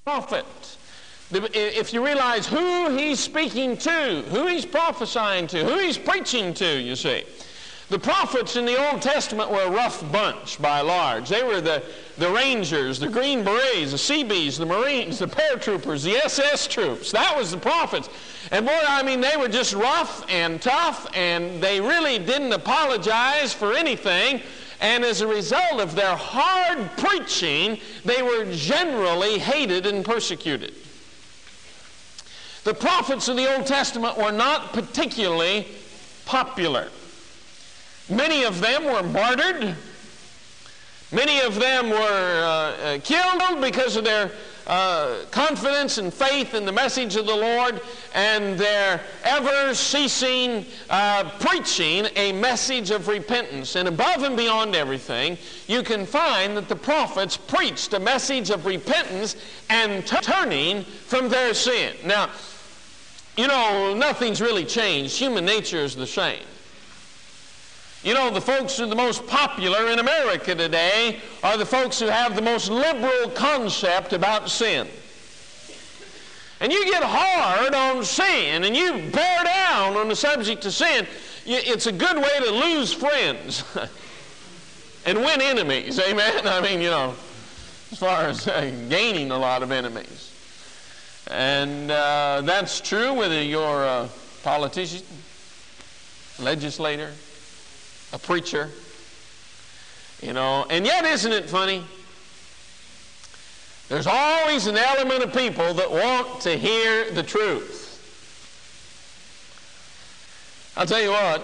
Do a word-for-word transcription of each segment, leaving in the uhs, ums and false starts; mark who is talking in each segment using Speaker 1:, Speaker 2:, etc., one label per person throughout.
Speaker 1: prophet. If you realize who he's speaking to, who he's prophesying to, who he's preaching to, you see. The prophets in the Old Testament were a rough bunch by and large. They were the, the Rangers, the Green Berets, the Seabees, the Marines, the paratroopers, the S S troops. That was the prophets. And boy, I mean, they were just rough and tough, and they really didn't apologize for anything. And as a result of their hard preaching, they were generally hated and persecuted. The prophets of the Old Testament were not particularly popular. Many of them were martyred. Many of them were uh, uh, killed because of their uh, confidence and faith in the message of the Lord and their ever-ceasing uh, preaching a message of repentance. And above and beyond everything, you can find that the prophets preached a message of repentance and t- turning from their sin. Now, you know, nothing's really changed. Human nature is the same. You know, the folks who are the most popular in America today are the folks who have the most liberal concept about sin. And you get hard on sin and you bear down on the subject of sin, it's a good way to lose friends and win enemies. Amen? I mean, you know, as far as uh, gaining a lot of enemies. And uh, that's true whether you're a politician, legislator, a preacher, you know. And yet, isn't it funny? There's always an element of people that want to hear the truth. I'll tell you what,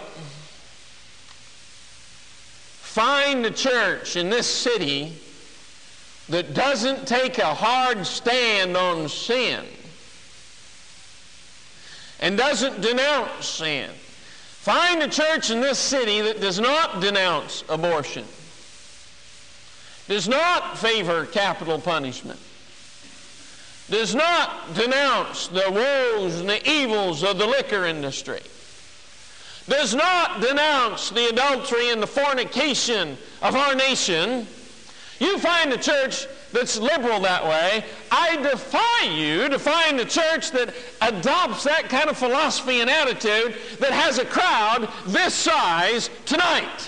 Speaker 1: find a church in this city that doesn't take a hard stand on sin and doesn't denounce sin. Find a church in this city that does not denounce abortion, does not favor capital punishment, does not denounce the woes and the evils of the liquor industry, does not denounce the adultery and the fornication of our nation. You find a church that's liberal that way. I defy you to find a church that adopts that kind of philosophy and attitude that has a crowd this size tonight.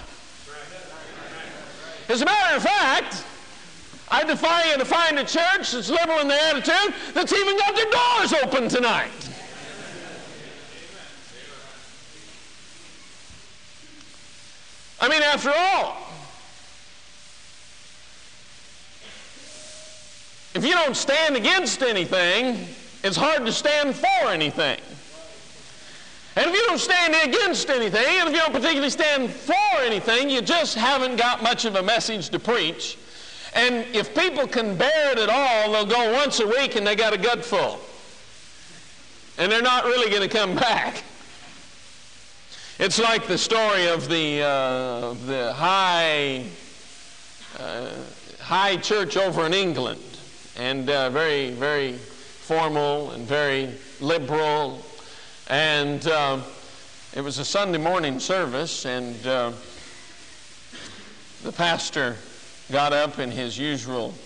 Speaker 1: As a matter of fact, I defy you to find a church that's liberal in their attitude that's even got their doors open tonight. I mean, after all, if you don't stand against anything, it's hard to stand for anything. And if you don't stand against anything, and if you don't particularly stand for anything, you just haven't got much of a message to preach. And if people can bear it at all, they'll go once a week and they got a gut full. And they're not really going to come back. It's like the story of the, uh, the high, uh, high church over in England. And uh, very, very formal and very liberal. And uh, it was a Sunday morning service, and uh, the pastor got up in his usual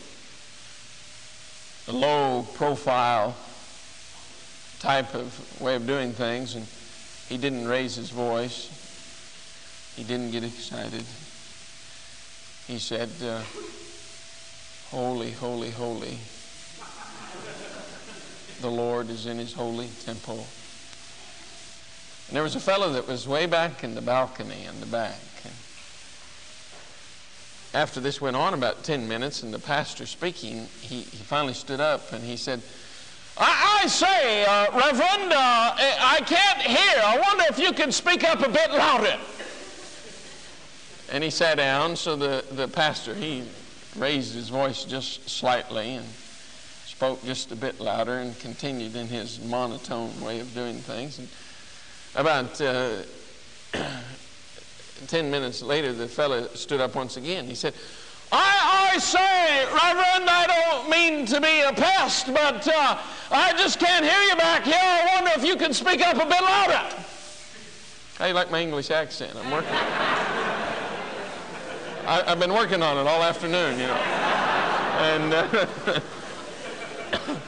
Speaker 1: low-profile type of way of doing things, and he didn't raise his voice. He didn't get excited. He said, uh, holy, holy, holy. The Lord is in his holy temple. And there was a fellow that was way back in the balcony in the back. And after this went on about ten minutes and the pastor speaking, he, he finally stood up and he said, I, I say, uh, Reverend, uh, I can't hear. I wonder if you could speak up a bit louder. And he sat down, so the, the pastor, he raised his voice just slightly and spoke just a bit louder and continued in his monotone way of doing things. And about uh, ten minutes later, the fellow stood up once again. He said, I, I say, Reverend, I don't mean to be a pest, but uh, I just can't hear you back here. I wonder if you can speak up a bit louder. How do you like my English accent? I'm working on it. I, I've been working on it all afternoon, you know. And uh,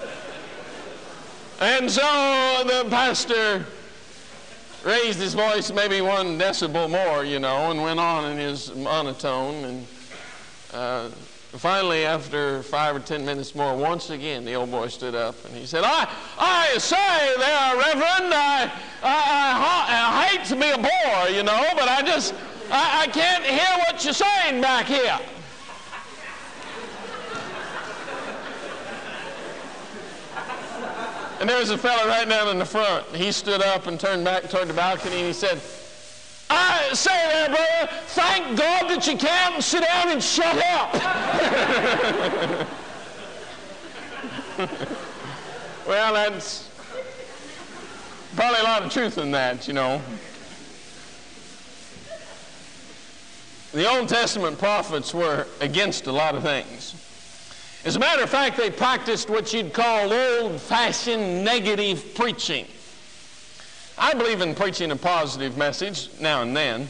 Speaker 1: And so the pastor raised his voice maybe one decibel more, you know, and went on in his monotone. And uh, finally, after five or ten minutes more, once again, the old boy stood up and he said, I, I say there, Reverend, I, I, I, I hate to be a bore, you know, but I just, I, I can't hear what you're saying back here. And there was a fellow right down in the front. He stood up and turned back toward the balcony and he said, I say there, brother, thank God that you can't sit down and shut up. Well, that's probably a lot of truth in that, you know. The Old Testament prophets were against a lot of things. As a matter of fact, they practiced what you'd call old-fashioned negative preaching. I believe in preaching a positive message now and then.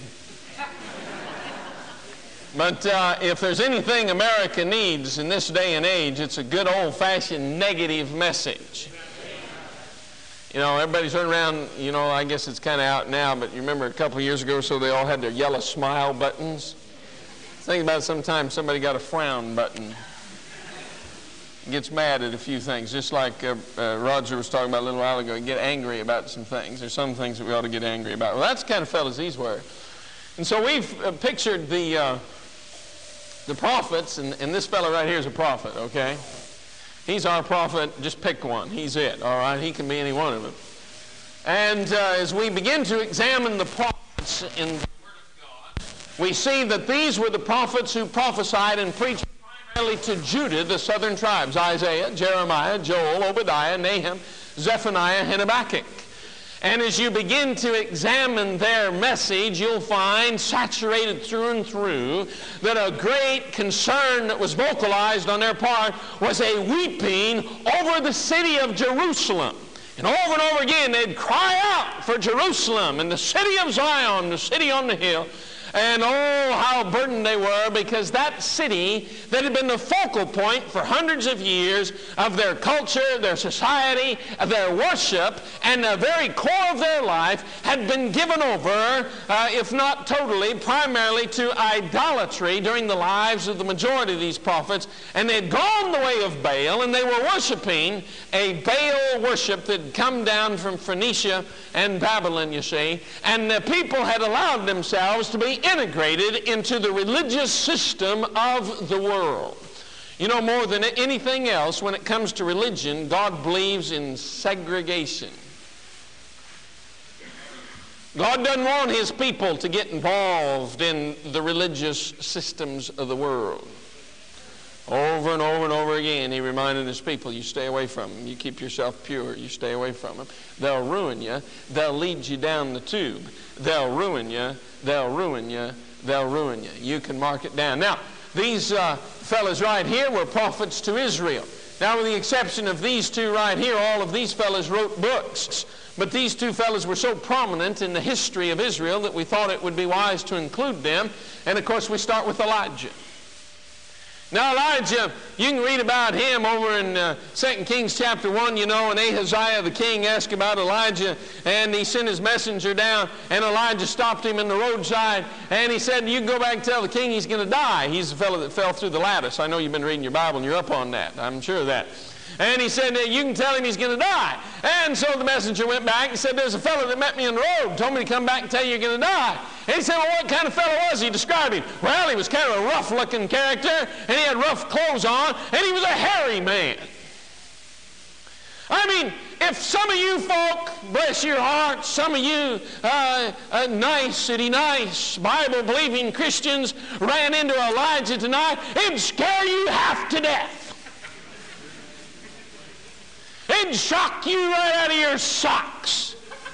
Speaker 1: But uh, if there's anything America needs in this day and age, it's a good old-fashioned negative message. You know, everybody's running around, you know, I guess it's kind of out now, but you remember a couple of years ago or so, they all had their yellow smile buttons. Think about it, sometimes somebody got a frown button. Gets mad at a few things, just like uh, uh, Roger was talking about a little while ago. You get angry about some things. There's some things that we ought to get angry about. Well, that's the kind of fellows these were. And so we've uh, pictured the uh, the prophets, and, and this fellow right here is a prophet, okay? He's our prophet. Just pick one. He's it, all right? He can be any one of them. And uh, as we begin to examine the prophets in the Word of God, we see that these were the prophets who prophesied and preached primarily to Judah, the southern tribes, Isaiah, Jeremiah, Joel, Obadiah, Nahum, Zephaniah, and Habakkuk. And as you begin to examine their message, you'll find saturated through and through that a great concern that was vocalized on their part was a weeping over the city of Jerusalem. And over and over again, they'd cry out for Jerusalem and the city of Zion, the city on the hill. And oh, how burdened they were, because that city that had been the focal point for hundreds of years of their culture, their society, their worship, and the very core of their life had been given over, uh, if not totally, primarily to idolatry during the lives of the majority of these prophets. And they had gone the way of Baal, and they were worshiping a Baal worship that had come down from Phoenicia and Babylon, you see. And the people had allowed themselves to be integrated into the religious system of the world. You know, more than anything else, when it comes to religion, God believes in segregation. God doesn't want His people to get involved in the religious systems of the world. Over and over and over again, He reminded His people, you stay away from them. You keep yourself pure. You stay away from them. They'll ruin you. They'll lead you down the tube. They'll ruin you. They'll ruin you. They'll ruin you. You can mark it down. Now, these uh, fellas right here were prophets to Israel. Now, with the exception of these two right here, all of these fellas wrote books. But these two fellas were so prominent in the history of Israel that we thought it would be wise to include them. And, of course, we start with Elijah. Now, Elijah, you can read about him over in uh, Second Kings chapter one, you know, and Ahaziah the king asked about Elijah, and he sent his messenger down, and Elijah stopped him in the roadside, and he said, you can go back and tell the king he's going to die. He's the fellow that fell through the lattice. I know you've been reading your Bible, and you're up on that. I'm sure of that. And he said, you can tell him he's going to die. And so the messenger went back and said, there's a fellow that met me on the road, told me to come back and tell you you're going to die. And he said, well, what kind of fellow was he? Describe him. Well, he was kind of a rough-looking character, and he had rough clothes on, and he was a hairy man. I mean, if some of you folk, bless your hearts, some of you uh, uh, nice, city nice, Bible-believing Christians ran into Elijah tonight, it'd scare you half to death. It'd shock you right out of your socks.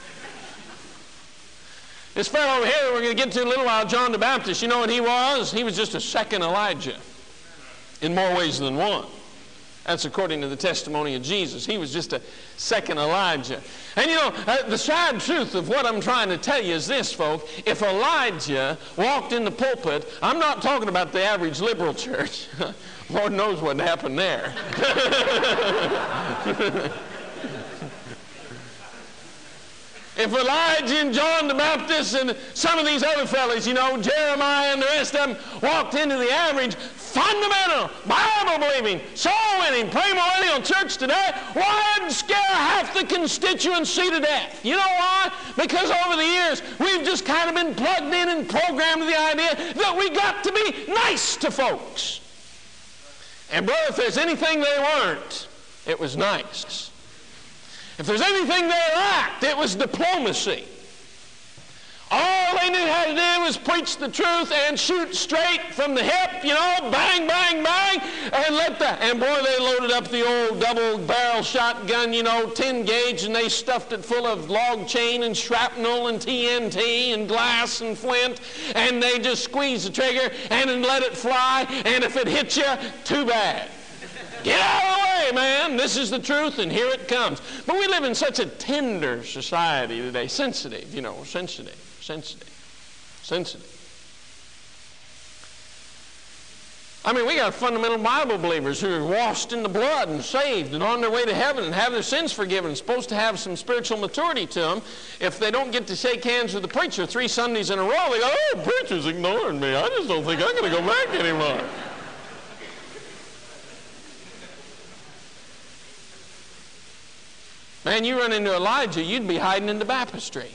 Speaker 1: This fellow over here we're going to get to in a little while, John the Baptist, you know what he was? He was just a second Elijah in more ways than one. That's according to the testimony of Jesus. He was just a second Elijah. And you know, uh, the sad truth of what I'm trying to tell you is this, folk. If Elijah walked in the pulpit, I'm not talking about the average liberal church. Lord knows what happened there. If Elijah and John the Baptist and some of these other fellas, you know, Jeremiah and the rest of them, walked into the average, fundamental, Bible-believing, soul-winning, premillennial church today, why it'd scare half the constituency to death? You know why? Because over the years, we've just kind of been plugged in and programmed to the idea that we got to be nice to folks. And brother, if there's anything they weren't, it was nice. If there's anything they lacked, it was diplomacy. All they knew how to do was preach the truth and shoot straight from the hip, you know, bang, bang, bang, and let that. And boy, they loaded up the old double-barrel shotgun, you know, ten gauge, and they stuffed it full of log chain and shrapnel and T N T and glass and flint, and they just squeezed the trigger and then let it fly, and if it hit you, too bad. Get out of the way, man. This is the truth, and here it comes. But we live in such a tender society today. Sensitive, you know, sensitive, sensitive, sensitive. I mean, we got fundamental Bible believers who are washed in the blood and saved and on their way to heaven and have their sins forgiven and supposed to have some spiritual maturity to them. If they don't get to shake hands with the preacher three Sundays in a row, they go, oh, preacher's ignoring me. I just don't think I'm going to go back anymore. Man, you run into Elijah, you'd be hiding in the baptistry.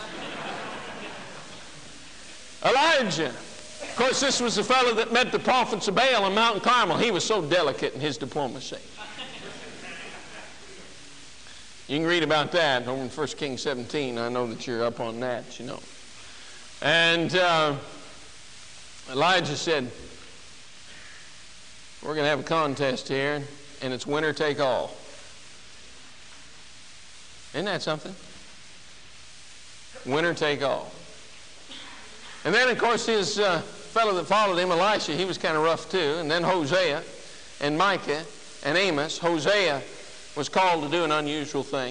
Speaker 1: Elijah. Of course, this was the fellow that met the prophets of Baal on Mount Carmel. He was so delicate in his diplomacy. You can read about that over in First Kings seventeen. I know that you're up on that, you know. And uh, Elijah said, we're going to have a contest here, and it's winner take all. Isn't that something? Winner take all. And then, of course, his uh, fellow that followed him, Elisha, he was kind of rough too. And then Hosea and Micah and Amos. Hosea was called to do an unusual thing.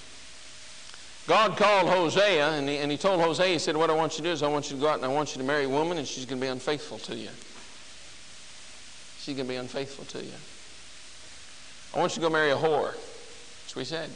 Speaker 1: God called Hosea, and he, and he told Hosea, he said, what I want you to do is I want you to go out and I want you to marry a woman, and she's going to be unfaithful to you. She's going to be unfaithful to you. I want you to go marry a whore. That's what he said.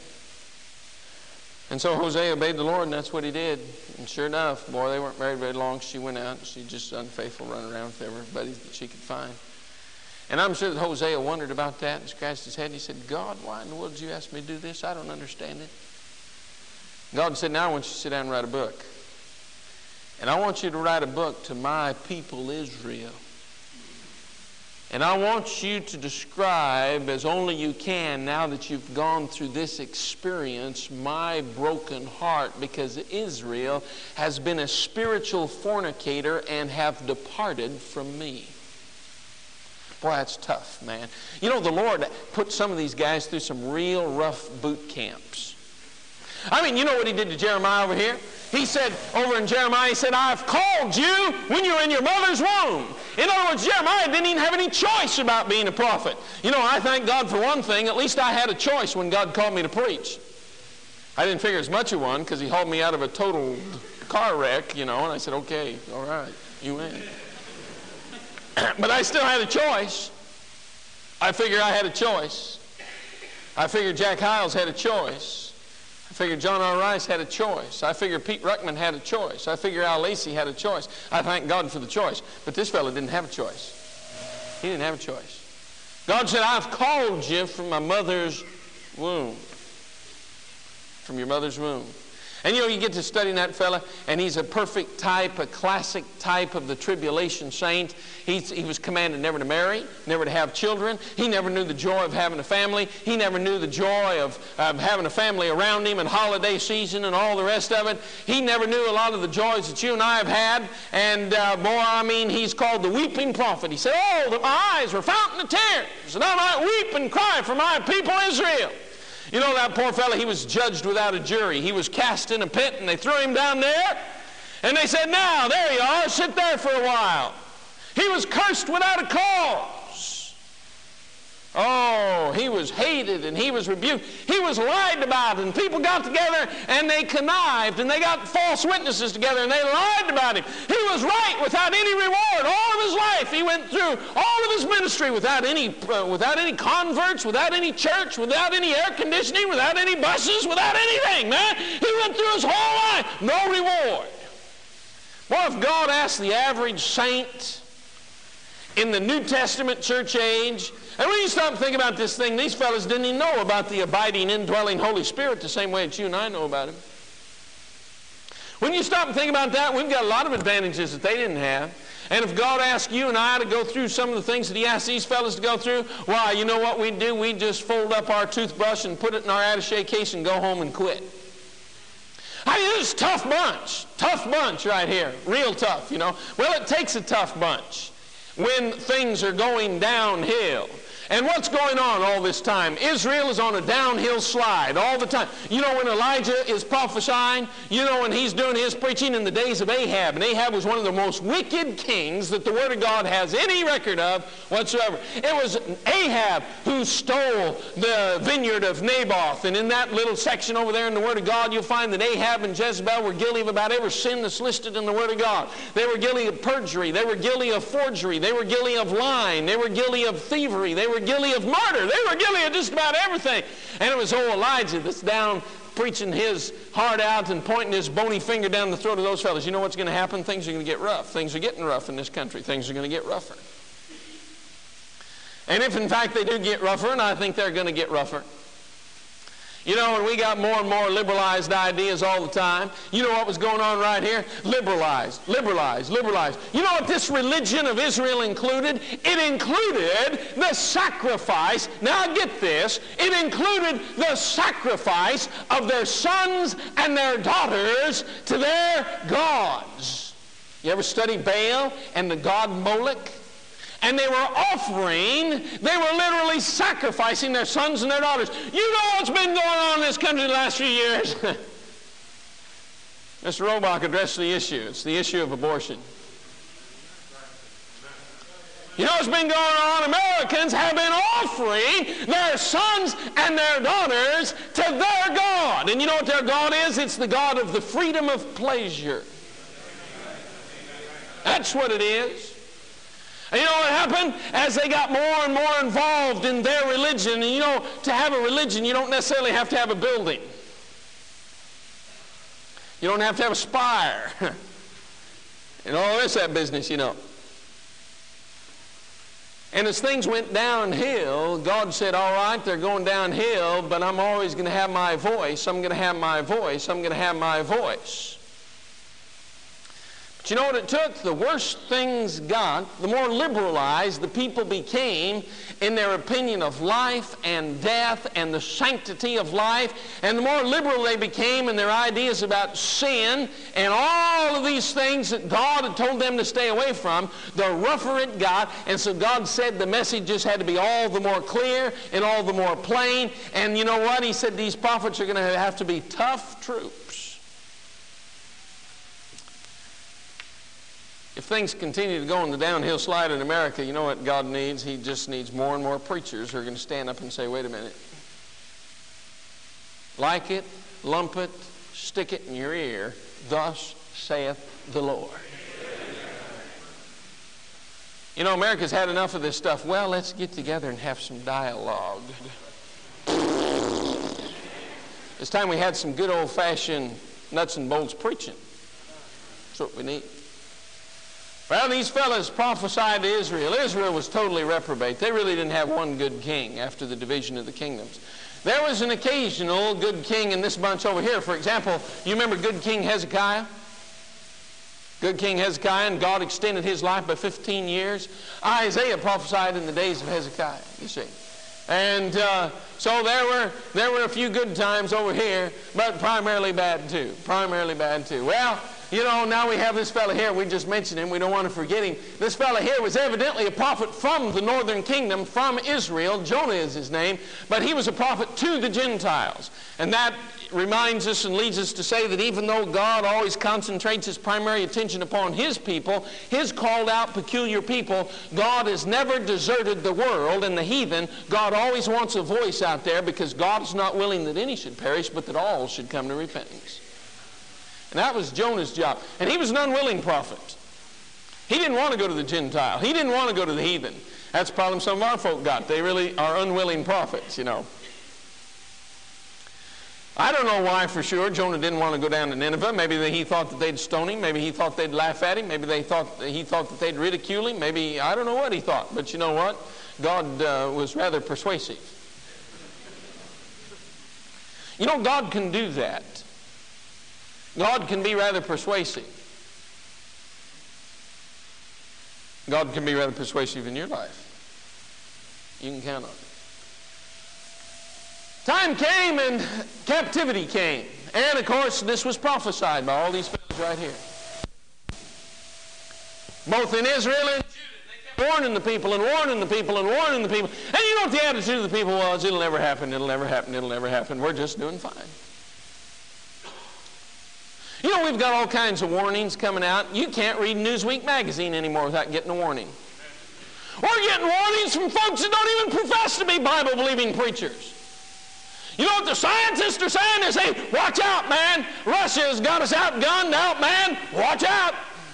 Speaker 1: And so Hosea obeyed the Lord, and that's what he did. And sure enough, boy, they weren't married very long. She went out, and she just unfaithful, running around with everybody that she could find. And I'm sure that Hosea wondered about that and scratched his head. And he said, God, why in the world did you ask me to do this? I don't understand it. God said, now I want you to sit down and write a book. And I want you to write a book to my people Israel. And I want you to describe as only you can, now that you've gone through this experience, my broken heart, because Israel has been a spiritual fornicator and have departed from me. Boy, that's tough, man. You know, the Lord put some of these guys through some real rough boot camps. I mean, you know what he did to Jeremiah over here? He said, over in Jeremiah, he said, I've called you when you were in your mother's womb. In other words, Jeremiah didn't even have any choice about being a prophet. You know, I thank God for one thing. At least I had a choice when God called me to preach. I didn't figure as much of one because he hauled me out of a total car wreck, you know, and I said, okay, all right, you win. But I still had a choice. I figured I had a choice. I figured Jack Hiles had a choice. I figured John R. Rice had a choice. I figured Pete Ruckman had a choice. I figured Al Lacey had a choice. I thank God for the choice. But this fellow didn't have a choice. He didn't have a choice. God said, I've called you from my mother's womb. From your mother's womb. And you know, you get to studying that fella, and he's a perfect type, a classic type of the tribulation saint. He's, he was commanded never to marry, never to have children. He never knew the joy of having a family. He never knew the joy of um, having a family around him and holiday season and all the rest of it. He never knew a lot of the joys that you and I have had. And uh, boy, I mean, he's called the weeping prophet. He said, oh, that my eyes were fountain of tears, and I might weep and cry for my people Israel. You know, that poor fellow, he was judged without a jury. He was cast in a pit, and they threw him down there. And they said, now, there you are, sit there for a while. He was cursed without a cause. Oh, he was hated and he was rebuked. He was lied about, and people got together and they connived and they got false witnesses together and they lied about him. He was right without any reward. All of his life he went through, all of his ministry without any, uh, without any converts, without any church, without any air conditioning, without any buses, without anything, man. He went through his whole life, no reward. What if God asked the average saint in the New Testament church age? And when you stop and think about this thing, these fellas didn't even know about the abiding, indwelling Holy Spirit the same way that you and I know about Him. When you stop and think about that, we've got a lot of advantages that they didn't have. And if God asked you and I to go through some of the things that He asked these fellas to go through, why, you know what we'd do? We'd just fold up our toothbrush and put it in our attaché case and go home and quit. I mean, this is a tough bunch. Tough bunch right here. Real tough, you know. Well, it takes a tough bunch when things are going downhill. And what's going on all this time? Israel is on a downhill slide all the time. You know when Elijah is prophesying, you know when he's doing his preaching in the days of Ahab. And Ahab was one of the most wicked kings that the Word of God has any record of whatsoever. It was Ahab who stole the vineyard of Naboth. And in that little section over there in the Word of God, you'll find that Ahab and Jezebel were guilty of about every sin that's listed in the Word of God. They were guilty of perjury. They were guilty of forgery. They were guilty of lying. They were guilty of thievery. They were guilty of murder. They were guilty of just about everything. And it was old Elijah that's down preaching his heart out and pointing his bony finger down the throat of those fellas. You know what's going to happen? Things are going to get rough. Things are getting rough in this country. Things are going to get rougher. And if in fact they do get rougher, and I think they're going to get rougher, you know, and we got more and more liberalized ideas all the time. You know what was going on right here? Liberalized, liberalized, liberalized. You know what this religion of Israel included? It included the sacrifice. Now get this. It included the sacrifice of their sons and their daughters to their gods. You ever study Baal and the god Moloch? And they were offering, they were literally sacrificing their sons and their daughters. You know what's been going on in this country the last few years? Mister Robach addressed the issue. It's the issue of abortion. You know what's been going on? Americans have been offering their sons and their daughters to their God. And you know what their God is? It's the God of the freedom of pleasure. That's what it is. And you know what happened? As they got more and more involved in their religion, and you know, to have a religion, you don't necessarily have to have a building. You don't have to have a spire. And all this, that business, you know. And as things went downhill, God said, all right, they're going downhill, but I'm always going to have my voice. I'm going to have my voice. I'm going to have my voice. But you know what it took? The worse things got, the more liberalized the people became in their opinion of life and death and the sanctity of life, and the more liberal they became in their ideas about sin and all of these things that God had told them to stay away from, the rougher it got. And so God said the message just had to be all the more clear and all the more plain. And you know what? He said these prophets are going to have to be tough troops. If things continue to go on the downhill slide in America, you know what God needs? He just needs more and more preachers who are going to stand up and say, wait a minute. Like it, lump it, stick it in your ear. Thus saith the Lord. You know, America's had enough of this stuff. Well, let's get together and have some dialogue. It's time we had some good old-fashioned nuts and bolts preaching. That's what we need. Well, these fellas prophesied to Israel. Israel was totally reprobate. They really didn't have one good king after the division of the kingdoms. There was an occasional good king in this bunch over here. For example, you remember good King Hezekiah? Good King Hezekiah, and God extended his life by fifteen years. Isaiah prophesied in the days of Hezekiah, you see. And uh, so there were, there were a few good times over here, but primarily bad too. Primarily bad too. Well, you know, now we have this fellow here. We just mentioned him. We don't want to forget him. This fellow here was evidently a prophet from the northern kingdom, from Israel. Jonah is his name. But he was a prophet to the Gentiles. And that reminds us and leads us to say that even though God always concentrates his primary attention upon his people, his called out peculiar people, God has never deserted the world and the heathen. God always wants a voice out there because God is not willing that any should perish, but that all should come to repentance. And that was Jonah's job. And he was an unwilling prophet. He didn't want to go to the Gentile. He didn't want to go to the heathen. That's the problem some of our folk got. They really are unwilling prophets, you know. I don't know why for sure Jonah didn't want to go down to Nineveh. Maybe he thought that they'd stone him. Maybe he thought they'd laugh at him. Maybe they thought he thought that they'd ridicule him. Maybe, I don't know what he thought. But you know what? God uh, was rather persuasive. You know, God can do that. God can be rather persuasive. God can be rather persuasive in your life. You can count on it. Time came and captivity came. And of course, this was prophesied by all these fellows right here. Both in Israel and Judah, they kept warning the people and warning the people and warning the people. And you know what the attitude of the people was? It'll never happen, it'll never happen, it'll never happen. We're just doing fine. You know, we've got all kinds of warnings coming out. You can't read Newsweek magazine anymore without getting a warning. We're getting warnings from folks that don't even profess to be Bible-believing preachers. You know what the scientists are saying? They say, watch out, man. Russia's got us outgunned out, man. Watch out.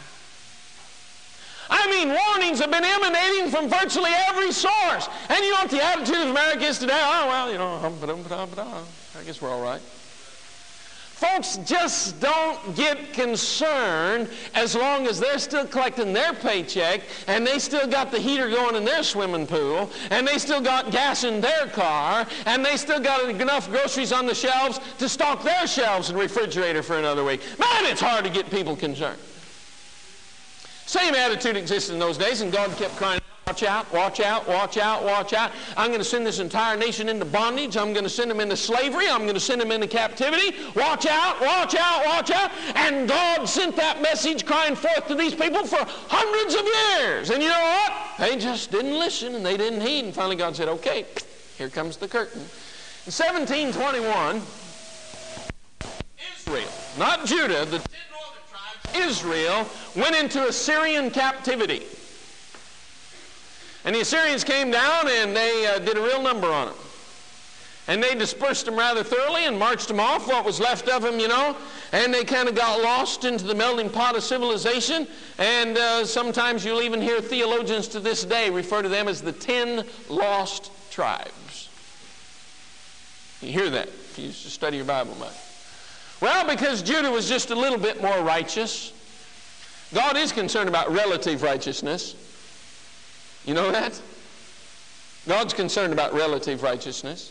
Speaker 1: I mean, warnings have been emanating from virtually every source. And you know what the attitude of America is today? Oh, well, you know, I guess we're all right. Folks just don't get concerned as long as they're still collecting their paycheck and they still got the heater going in their swimming pool and they still got gas in their car and they still got enough groceries on the shelves to stock their shelves and refrigerator for another week. Man, it's hard to get people concerned. Same attitude existed in those days, and God kept crying, watch out, watch out, watch out, watch out. I'm going to send this entire nation into bondage. I'm going to send them into slavery. I'm going to send them into captivity. Watch out, watch out, watch out. And God sent that message crying forth to these people for hundreds of years. And you know what? They just didn't listen and they didn't heed. And finally God said, okay, here comes the curtain. In seventeen twenty-one, Israel, not Judah, the ten northern tribes, Israel, went into Assyrian captivity. And the Assyrians came down and they uh, did a real number on them. And they dispersed them rather thoroughly and marched them off, what was left of them, you know. And they kind of got lost into the melting pot of civilization. And uh, sometimes you'll even hear theologians to this day refer to them as the ten lost tribes. You hear that if you used to study your Bible much. Well, because Judah was just a little bit more righteous. God is concerned about relative righteousness. You know that? God's concerned about relative righteousness.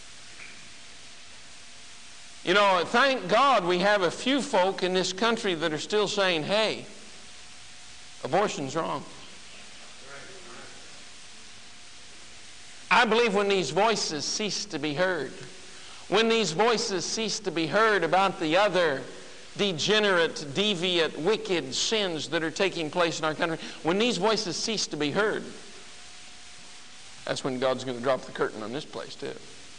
Speaker 1: You know, thank God we have a few folk in this country that are still saying, hey, abortion's wrong. I believe when these voices cease to be heard, when these voices cease to be heard about the other degenerate, deviant, wicked sins that are taking place in our country, when these voices cease to be heard, that's when God's going to drop the curtain on this place too.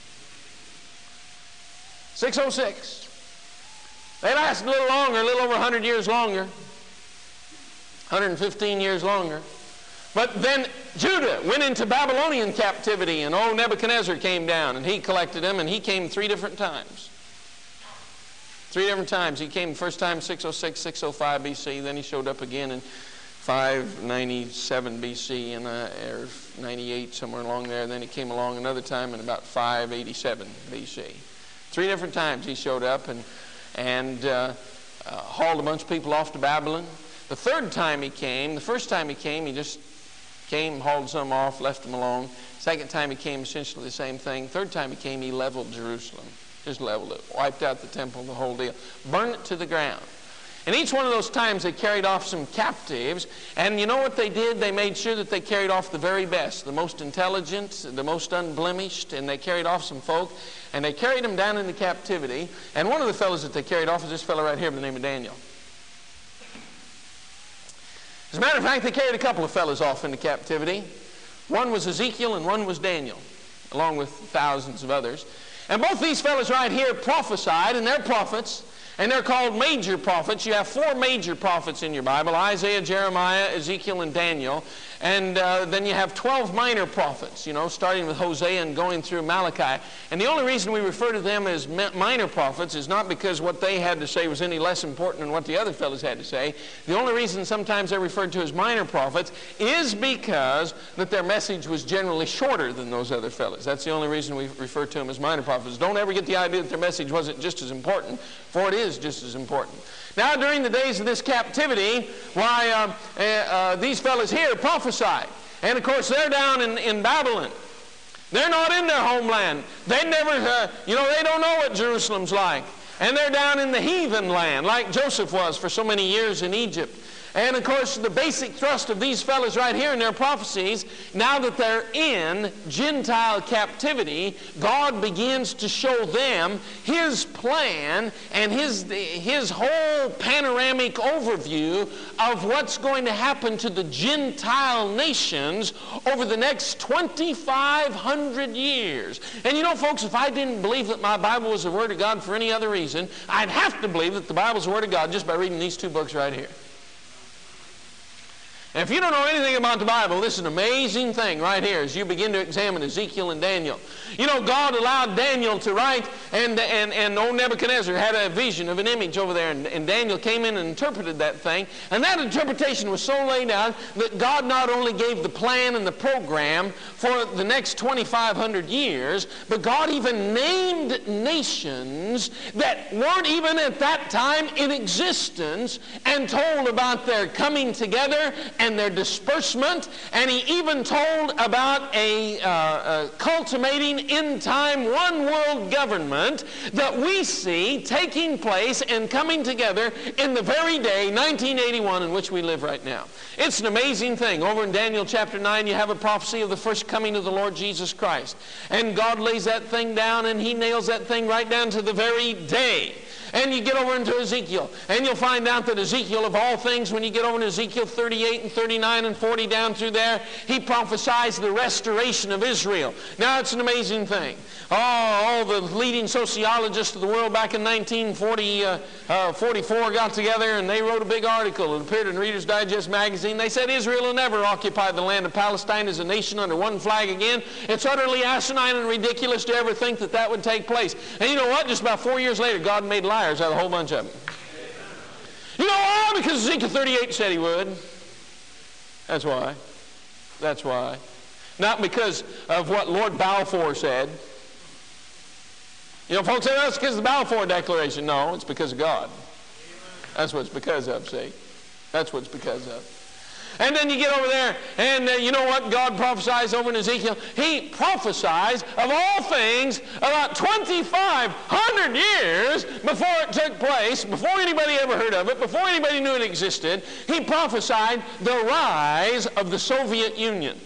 Speaker 1: six oh six. They last a little longer, a little over one hundred years longer. one hundred fifteen years longer. But then Judah went into Babylonian captivity, and old Nebuchadnezzar came down, and he collected them, and he came three different times. Three different times. He came the first time six oh six, six oh five B C, then he showed up again in five ninety-seven B C and uh, or ninety-eight, somewhere along there. Then he came along another time in about five eighty-seven B C. Three different times he showed up and and uh, uh, hauled a bunch of people off to Babylon. The third time he came, the first time he came, he just came, hauled some off, left them alone. Second time he came, essentially the same thing. Third time he came, he leveled Jerusalem. Just leveled it, wiped out the temple, the whole deal, burned it to the ground. And each one of those times they carried off some captives, and you know what they did? They made sure that they carried off the very best, the most intelligent, the most unblemished, and they carried off some folk, and they carried them down into captivity. And one of the fellows that they carried off is this fellow right here by the name of Daniel. As a matter of fact, they carried a couple of fellows off into captivity. One was Ezekiel and one was Daniel, along with thousands of others. And both these fellows right here prophesied, and they're prophets, and they're called major prophets. You have four major prophets in your Bible: Isaiah, Jeremiah, Ezekiel, and Daniel. And uh, then you have twelve minor prophets, you know, starting with Hosea and going through Malachi. And the only reason we refer to them as minor prophets is not because what they had to say was any less important than what the other fellows had to say. The only reason sometimes they're referred to as minor prophets is because that their message was generally shorter than those other fellows. That's the only reason we refer to them as minor prophets. Don't ever get the idea that their message wasn't just as important, for it is just as important. Now, during the days of this captivity, why, uh, uh, uh, these fellows here prophesied. And, of course, they're down in, in Babylon. They're not in their homeland. They never, uh, you know, they don't know what Jerusalem's like. And they're down in the heathen land, like Joseph was for so many years in Egypt. And, of course, the basic thrust of these fellows right here in their prophecies, now that they're in Gentile captivity, God begins to show them His plan and His, His whole panoramic overview of what's going to happen to the Gentile nations over the next twenty-five hundred years. And you know, folks, if I didn't believe that my Bible was the Word of God for any other reason, I'd have to believe that the Bible's the Word of God just by reading these two books right here. And if you don't know anything about the Bible, this is an amazing thing right here as you begin to examine Ezekiel and Daniel. You know, God allowed Daniel to write, and, and, and old Nebuchadnezzar had a vision of an image over there, and, and Daniel came in and interpreted that thing. And that interpretation was so laid out that God not only gave the plan and the program for the next twenty-five hundred years, but God even named nations that weren't even at that time in existence and told about their coming together and their disbursement, and He even told about a, uh, a cultivating end-time one-world government that we see taking place and coming together in the very day, nineteen eighty-one, in which we live right now. It's an amazing thing. Over in Daniel chapter nine, you have a prophecy of the first coming of the Lord Jesus Christ. And God lays that thing down, and He nails that thing right down to the very day. And you get over into Ezekiel, and you'll find out that Ezekiel, of all things, when you get over to Ezekiel thirty-eight and thirty-nine and forty down through there, he prophesies the restoration of Israel. Now, it's an amazing thing. Oh, all the leading sociologists of the world back in nineteen forty-four got together, and they wrote a big article. It appeared in Reader's Digest magazine. They said Israel will never occupy the land of Palestine as a nation under one flag again. It's utterly asinine and ridiculous to ever think that that would take place. And you know what? Just about four years later, God made liars out of a whole bunch of them. You know why? Because Ezekiel thirty-eight said He would. That's why. That's why. Not because of what Lord Balfour said. You know, folks say, that's because of the Balfour Declaration. No, it's because of God. That's what it's because of, see? That's what it's because of. And then you get over there, and uh, you know what God prophesies over in Ezekiel? He prophesies, of all things, about twenty-five hundred years before it took place, before anybody ever heard of it, before anybody knew it existed. He prophesied the rise of the Soviet Union.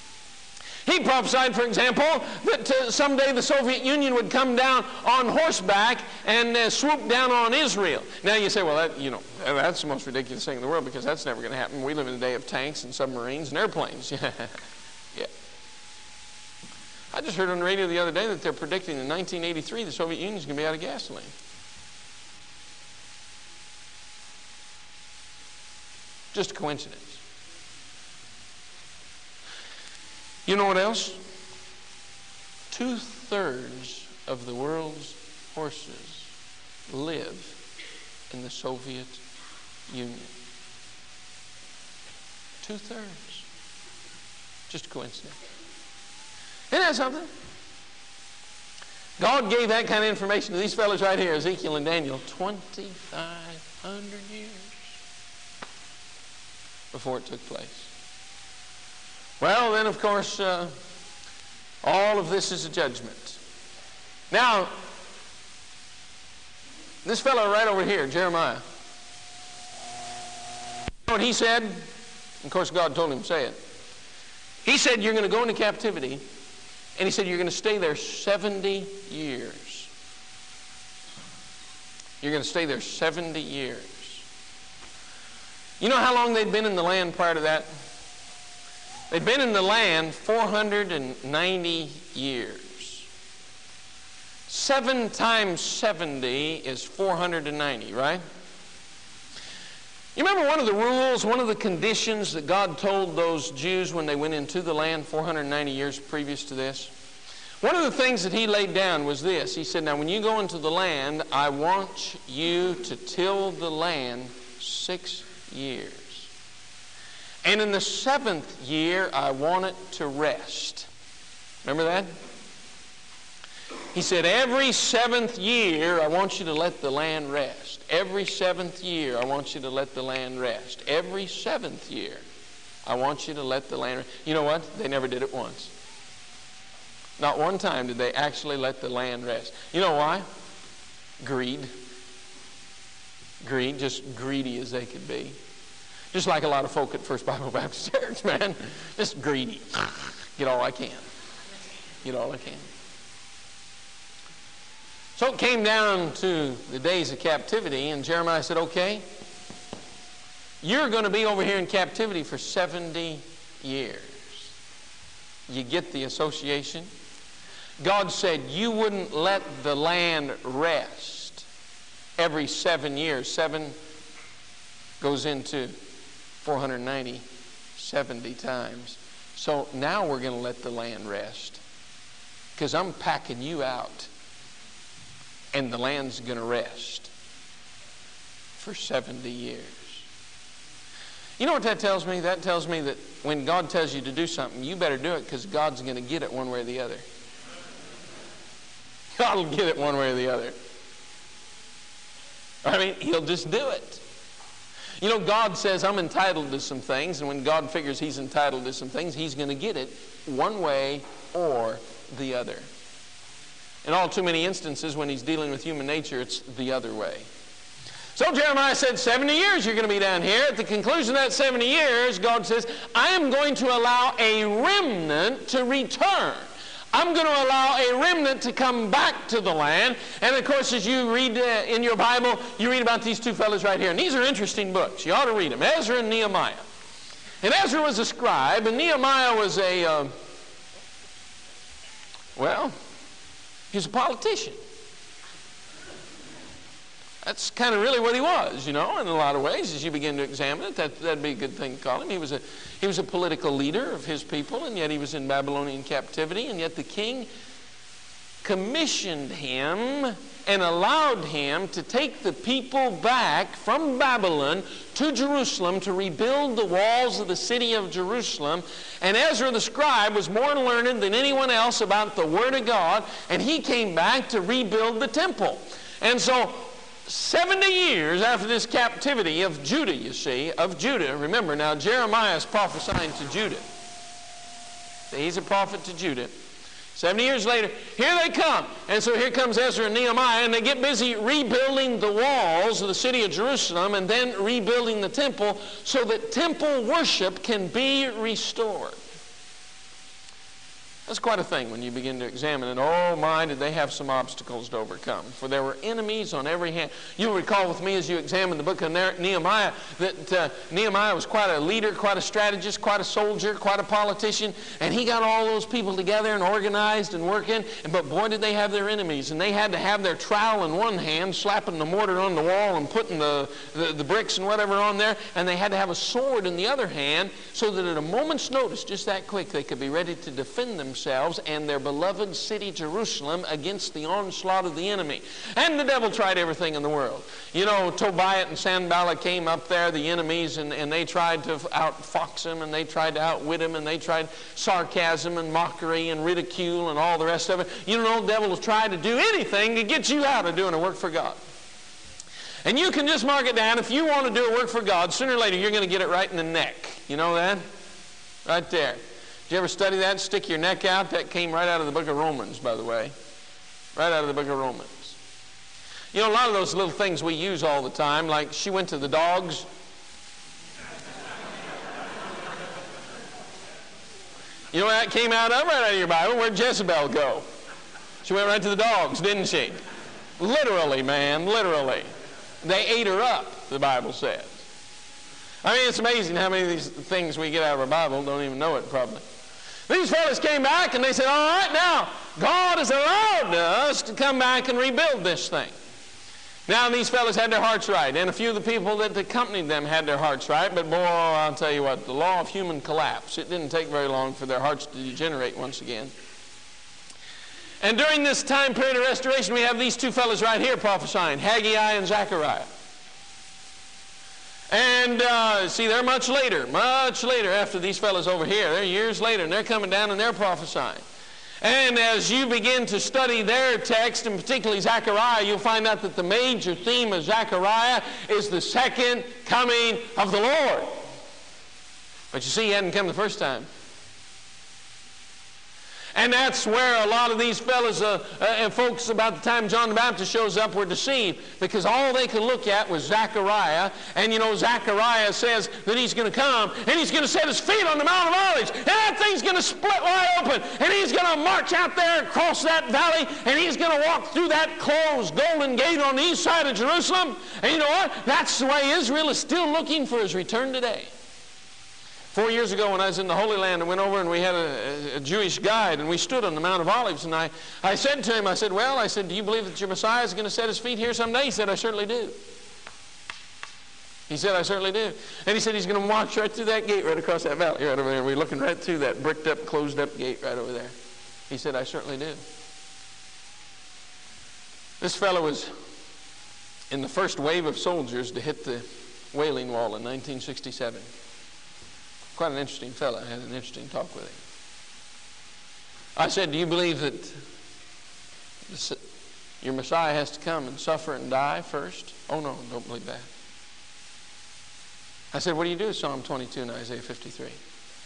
Speaker 1: He prophesied, for example, that uh, someday the Soviet Union would come down on horseback and uh, swoop down on Israel. Now you say, well, that, you know, that's the most ridiculous thing in the world, because that's never going to happen. We live in a day of tanks and submarines and airplanes. Yeah. I just heard on the radio the other day that they're predicting in nineteen eighty-three the Soviet Union is going to be out of gasoline. Just a coincidence. You know what else? Two-thirds of the world's horses live in the Soviet Union. Two-thirds. Just a coincidence. Isn't that something? God gave that kind of information to these fellows right here, Ezekiel and Daniel, twenty-five hundred years before it took place. Well, then, of course, uh, all of this is a judgment. Now, this fellow right over here, Jeremiah, you know what he said? Of course, God told him to say it. He said, you're going to go into captivity, and He said, you're going to stay there seventy years. You're going to stay there seventy years. You know how long they'd been in the land prior to that? They'd been in the land four hundred ninety years. Seven times seventy is four hundred ninety, right? You remember one of the rules, one of the conditions that God told those Jews when they went into the land four hundred ninety years previous to this? One of the things that he laid down was this. He said, now when you go into the land, I want you to till the land six years. And in the seventh year, I want it to rest. Remember that? He said, every seventh year, I want you to let the land rest. Every seventh year, I want you to let the land rest. Every seventh year, I want you to let the land rest. You know what? They never did it once. Not one time did they actually let the land rest. You know why? Greed. Greed, just greedy as they could be. Just like a lot of folk at First Bible Baptist Church, man. Just greedy. Get all I can. Get all I can. So it came down to the days of captivity, and Jeremiah said, okay, you're going to be over here in captivity for seventy years. You get the association? God said you wouldn't let the land rest every seven years. Seven goes into four hundred ninety, seventy times. So now we're going to let the land rest because I'm packing you out and the land's going to rest for seventy years. You know what that tells me? That tells me that when God tells you to do something, you better do it because God's going to get it one way or the other. God will get it one way or the other. I mean, He'll just do it. You know, God says, I'm entitled to some things, and when God figures He's entitled to some things, He's going to get it one way or the other. In all too many instances, when He's dealing with human nature, it's the other way. So Jeremiah said, seventy years you're going to be down here. At the conclusion of that seventy years, God says, I am going to allow a remnant to return. I'm going to allow a remnant to come back to the land. And of course, as you read uh, in your Bible, you read about these two fellows right here. And these are interesting books. You ought to read them. Ezra and Nehemiah. And Ezra was a scribe, and Nehemiah was a, uh, well, he was a politician. That's kind of really what he was, you know, in a lot of ways. As you begin to examine it, that, that'd be a good thing to call him. He was a, he was a political leader of his people, and yet he was in Babylonian captivity, and yet the king commissioned him and allowed him to take the people back from Babylon to Jerusalem to rebuild the walls of the city of Jerusalem. And Ezra the scribe was more learned than anyone else about the Word of God, and he came back to rebuild the temple. And so seventy years after this captivity of Judah, you see, of Judah. Remember, now Jeremiah is prophesying to Judah. He's a prophet to Judah. seventy years later, here they come. And so here comes Ezra and Nehemiah, and they get busy rebuilding the walls of the city of Jerusalem and then rebuilding the temple so that temple worship can be restored. That's quite a thing when you begin to examine it. Oh my, did they have some obstacles to overcome. For there were enemies on every hand. You'll recall with me as you examine the book of Nehemiah that uh, Nehemiah was quite a leader, quite a strategist, quite a soldier, quite a politician. And he got all those people together and organized and working. But boy, did they have their enemies. And they had to have their trowel in one hand, slapping the mortar on the wall and putting the, the, the bricks and whatever on there. And they had to have a sword in the other hand so that at a moment's notice, just that quick, they could be ready to defend themselves. themselves and their beloved city Jerusalem against the onslaught of the enemy. And the devil tried everything in the world. You know, Tobiah and Sanballat came up there, the enemies, and, and they tried to outfox him, and they tried to outwit him, and they tried sarcasm and mockery and ridicule and all the rest of it. You know, the devil will try to do anything to get you out of doing a work for God. And you can just mark it down. If you want to do a work for God, sooner or later you're going to get it right in the neck. You know that? Right there. Did you ever study that? Stick your neck out? That came right out of the book of Romans, by the way. Right out of the book of Romans. You know, a lot of those little things we use all the time, like she went to the dogs. You know where that came out of? Right out of your Bible. Where'd Jezebel go? She went right to the dogs, didn't she? Literally, man, literally. They ate her up, the Bible says. I mean, it's amazing how many of these things we get out of our Bible don't even know it probably. These fellas came back and they said, all right, now, God has allowed us to come back and rebuild this thing. Now, these fellas had their hearts right, and a few of the people that accompanied them had their hearts right, but boy, I'll tell you what, the law of human collapse, it didn't take very long for their hearts to degenerate once again. And during this time period of restoration, we have these two fellas right here prophesying, Haggai and Zechariah. And uh, see, they're much later, much later after these fellas over here. They're years later, and they're coming down and they're prophesying. And as you begin to study their text, and particularly Zechariah, you'll find out that the major theme of Zechariah is the second coming of the Lord. But you see, he hadn't come the first time. And that's where a lot of these fellas uh, uh, and folks about the time John the Baptist shows up were deceived, because all they could look at was Zechariah. And you know, Zechariah says that he's going to come and he's going to set his feet on the Mount of Olives, and that thing's going to split wide open, and he's going to march out there and cross that valley, and he's going to walk through that closed golden gate on the east side of Jerusalem. And you know what? That's the way Israel is still looking for his return today. Four years ago when I was in the Holy Land, I went over and we had a, a Jewish guide, and we stood on the Mount of Olives, and I, I said to him, I said, well, I said, do you believe that your Messiah is going to set his feet here someday? He said, I certainly do. He said, I certainly do. And he said he's going to march right through that gate right across that valley right over there. We're looking right through that bricked up, closed up gate right over there. He said, I certainly do. This fellow was in the first wave of soldiers to hit the Wailing Wall in nineteen sixty-seven. Quite an interesting fellow. I had an interesting talk with him. I said, do you believe that this, your Messiah has to come and suffer and die first? Oh, no, don't believe that. I said, what do you do with Psalm twenty-two and Isaiah fifty-three?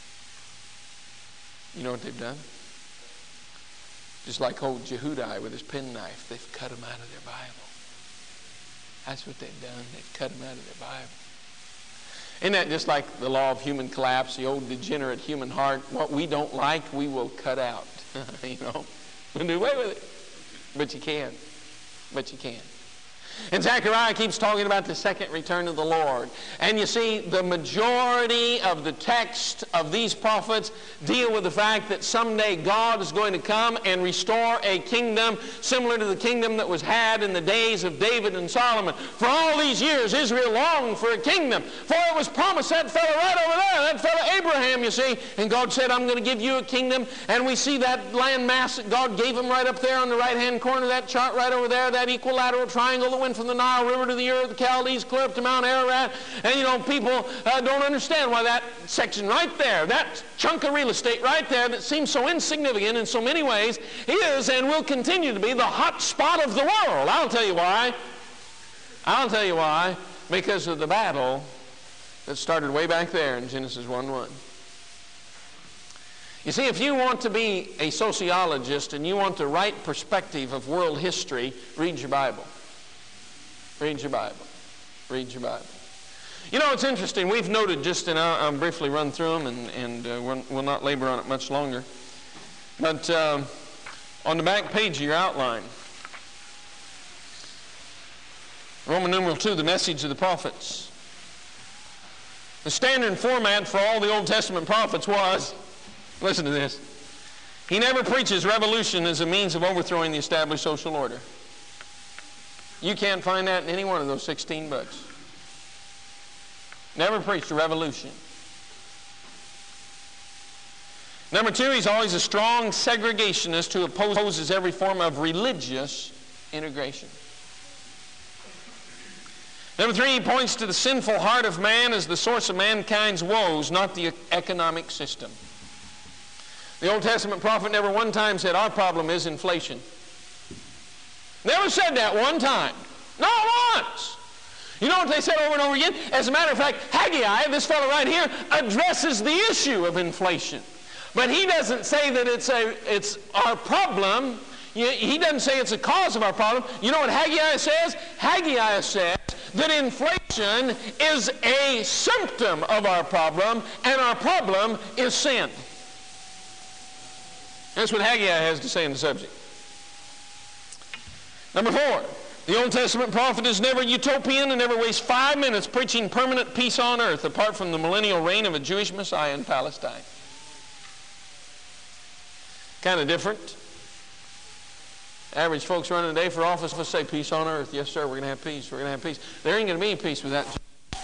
Speaker 1: You know what they've done? Just like old Jehudi with his penknife, they've cut him out of their Bible. That's what they've done. They've cut him out of their Bible. Isn't that just like the law of human collapse, the old degenerate human heart? What we don't like, we will cut out. You know, we'll do away with it. But you can. But you can. And Zechariah keeps talking about the second return of the Lord. And you see, the majority of the text of these prophets deal with the fact that someday God is going to come and restore a kingdom similar to the kingdom that was had in the days of David and Solomon. For all these years, Israel longed for a kingdom. For it was promised that fellow right over there, that fellow Abraham, you see. And God said, I'm going to give you a kingdom. And we see that land mass that God gave him right up there on the right-hand corner of that chart right over there, that equilateral triangle that went from the Nile River to the Ur of the Chaldees, clear up to Mount Ararat. And you know, people uh, don't understand why that section right there, that chunk of real estate right there that seems so insignificant in so many ways, is and will continue to be the hot spot of the world. I'll tell you why. I'll tell you why. Because of the battle that started way back there in Genesis one one. You see, if you want to be a sociologist and you want the right perspective of world history, read your Bible. Read your Bible. Read your Bible. You know, it's interesting. We've noted just, and I'll, I'll briefly run through them, and, and uh, we'll, we'll not labor on it much longer. But uh, on the back page of your outline, Roman numeral two, the message of the prophets. The standard format for all the Old Testament prophets was, listen to this, he never preaches revolution as a means of overthrowing the established social order. You can't find that in any one of those sixteen books. Never preached a revolution. Number two, he's always a strong segregationist who opposes every form of religious integration. Number three, he points to the sinful heart of man as the source of mankind's woes, not the economic system. The Old Testament prophet never one time said, our problem is inflation. Never said that one time. Not once. You know what they said over and over again? As a matter of fact, Haggai, this fellow right here, addresses the issue of inflation. But he doesn't say that it's, a, it's our problem. He doesn't say it's a cause of our problem. You know what Haggai says? Haggai says that inflation is a symptom of our problem, and our problem is sin. That's what Haggai has to say on the subject. Number four, The Old Testament prophet is never utopian and never wastes five minutes preaching permanent peace on earth apart from the millennial reign of a Jewish Messiah in Palestine. Kind of different. Average folks running today for office will say, peace on earth. Yes, sir, we're going to have peace. We're going to have peace. There ain't going to be any peace without Jesus.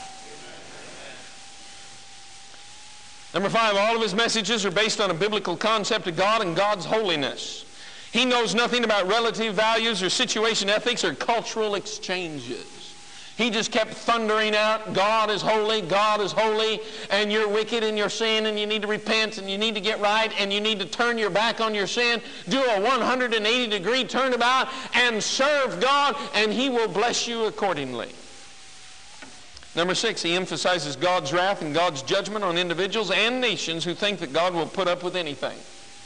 Speaker 1: Number five, all of his messages are based on a biblical concept of God and God's holiness. He knows nothing about relative values or situation ethics or cultural exchanges. He just kept thundering out, God is holy, God is holy, and you're wicked and you're sin, and you need to repent, and you need to get right, and you need to turn your back on your sin, do a one hundred eighty degree turnabout, and serve God, and He will bless you accordingly. Number six, he emphasizes God's wrath and God's judgment on individuals and nations who think that God will put up with anything.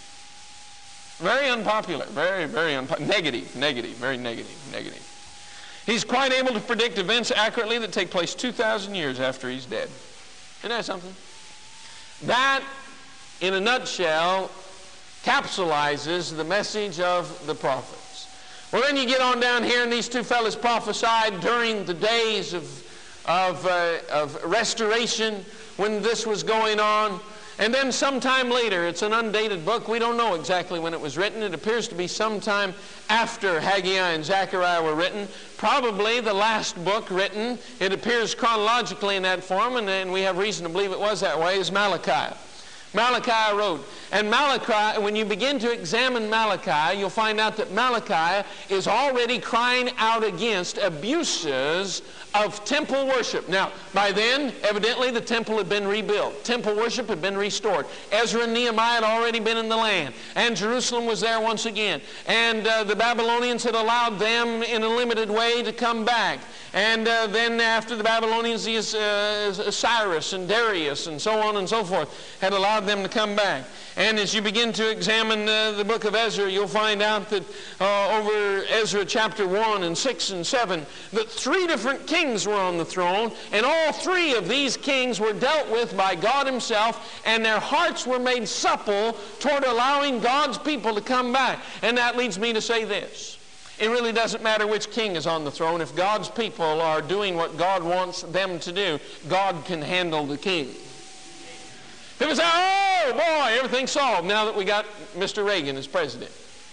Speaker 1: Very unpopular, very, very unpopular, negative, negative, very negative, negative. He's quite able to predict events accurately that take place two thousand years after he's dead. Isn't that something? That, in a nutshell, capsulizes the message of the prophets. Well, then you get on down here, and these two fellas prophesied during the days of, of, uh, of restoration when this was going on. And then sometime later, it's an undated book. We don't know exactly when it was written. It appears to be sometime after Haggai and Zechariah were written. Probably the last book written, it appears chronologically in that form, and, and we have reason to believe it was that way, is Malachi. Malachi wrote. And Malachi, when you begin to examine Malachi, you'll find out that Malachi is already crying out against abuses of temple worship. Now, by then, evidently, the temple had been rebuilt. Temple worship had been restored. Ezra and Nehemiah had already been in the land, and Jerusalem was there once again. And uh, the Babylonians had allowed them in a limited way to come back. And uh, then after the Babylonians, these, uh, Cyrus and Darius and so on and so forth had allowed them to come back. And as you begin to examine uh, the book of Ezra, you'll find out that uh, over Ezra chapter one and six and seven, that three different kings were on the throne, and all three of these kings were dealt with by God Himself, and their hearts were made supple toward allowing God's people to come back. And that leads me to say this. It really doesn't matter which king is on the throne. If God's people are doing what God wants them to do, God can handle the king. People say, oh boy, everything's solved now that we got Mister Reagan as president.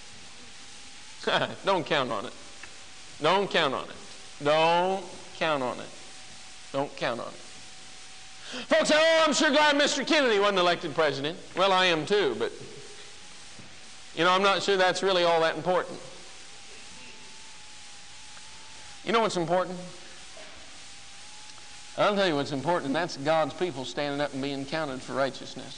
Speaker 1: Don't count on it. Don't count on it. Don't count on it. Don't count on it. Folks say, oh, I'm sure glad Mister Kennedy wasn't elected president. Well, I am too, but you know, I'm not sure that's really all that important. You know what's important? I'll tell you what's important, and that's God's people standing up and being counted for righteousness.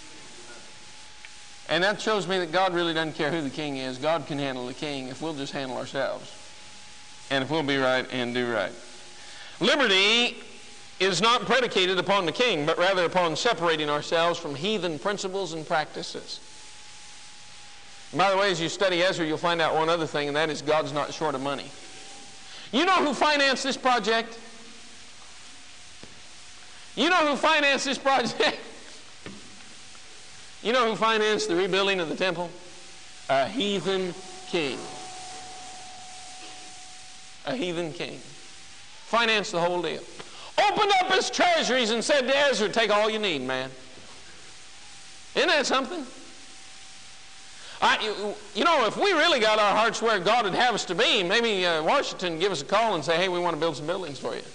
Speaker 1: And that shows me that God really doesn't care who the king is. God can handle the king if we'll just handle ourselves. And if we'll be right and do right. Liberty is not predicated upon the king, but rather upon separating ourselves from heathen principles and practices. And by the way, as you study Ezra, you'll find out one other thing, and that is God's not short of money. You know who financed this project? You know who financed this project? You know who financed the rebuilding of the temple? A heathen king. A heathen king. Financed the whole deal. Opened up his treasuries and said to Ezra, take all you need, man. Isn't that something? I, you, you know, if we really got our hearts where God would have us to be, maybe uh, Washington would give us a call and say, hey, we want to build some buildings for you.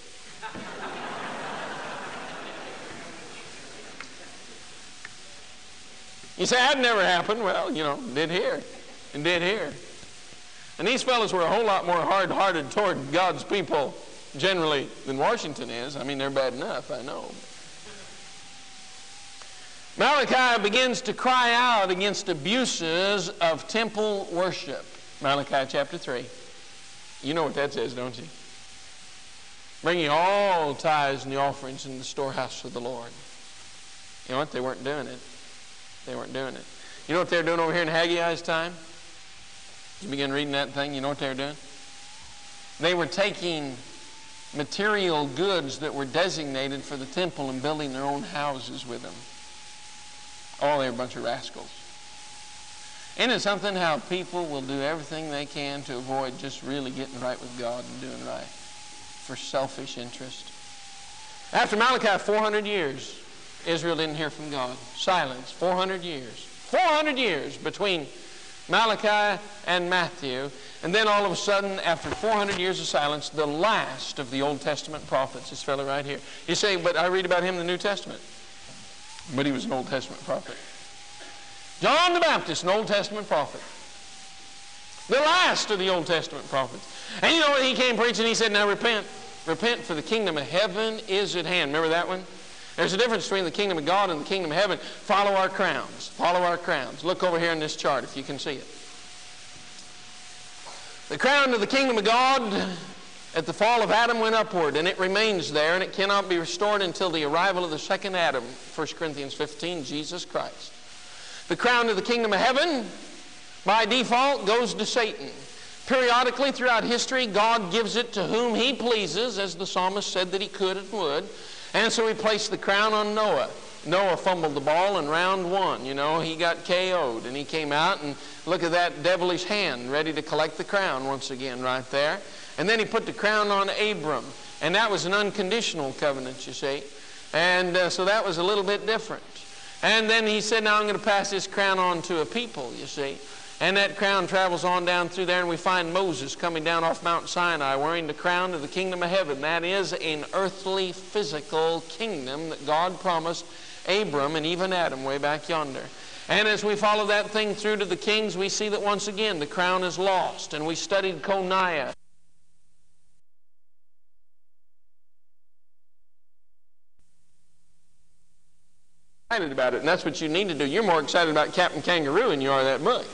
Speaker 1: You say, that never happened. Well, you know, did here. And did here. And these fellows were a whole lot more hard-hearted toward God's people generally than Washington is. I mean, they're bad enough, I know. Malachi begins to cry out against abuses of temple worship. Malachi chapter three. You know what that says, don't you? Bringing all tithes and the offerings in the storehouse of the Lord. You know what? They weren't doing it. They weren't doing it. You know what they were doing over here in Haggai's time? You begin reading that thing, you know what they were doing? They were taking material goods that were designated for the temple and building their own houses with them. Oh, they were a bunch of rascals. Isn't it something how people will do everything they can to avoid just really getting right with God and doing right for selfish interest? After Malachi, four hundred years, Israel didn't hear from God. Silence, four hundred years. four hundred years between Malachi and Matthew. And then all of a sudden, after four hundred years of silence, the last of the Old Testament prophets, this fellow right here. You say, but I read about him in the New Testament. But he was an Old Testament prophet. John the Baptist, an Old Testament prophet. The last of the Old Testament prophets. And you know what he came preaching? He said, now repent. Repent, for the kingdom of heaven is at hand. Remember that one? There's a difference between the kingdom of God and the kingdom of heaven. Follow our crowns. Follow our crowns. Look over here in this chart if you can see it. The crown of the kingdom of God at the fall of Adam went upward, and it remains there, and it cannot be restored until the arrival of the second Adam. First Corinthians fifteen, Jesus Christ. The crown of the kingdom of heaven, by default, goes to Satan. Periodically throughout history, God gives it to whom He pleases, as the psalmist said that He could and would. And so He placed the crown on Noah. Noah fumbled the ball in round one. You know, he got K O'd, and he came out, and look at that devilish hand ready to collect the crown once again right there. And then He put the crown on Abram, and that was an unconditional covenant, you see. And uh, so that was a little bit different. And then He said, now I'm going to pass this crown on to a people, you see. And that crown travels on down through there, and we find Moses coming down off Mount Sinai wearing the crown of the kingdom of heaven. That is an earthly, physical kingdom that God promised Abram and even Adam way back yonder. And as we follow that thing through to the kings, we see that once again the crown is lost. And we studied Coniah. Excited about it, and that's what you need to do. You're more excited about Captain Kangaroo than you are that book.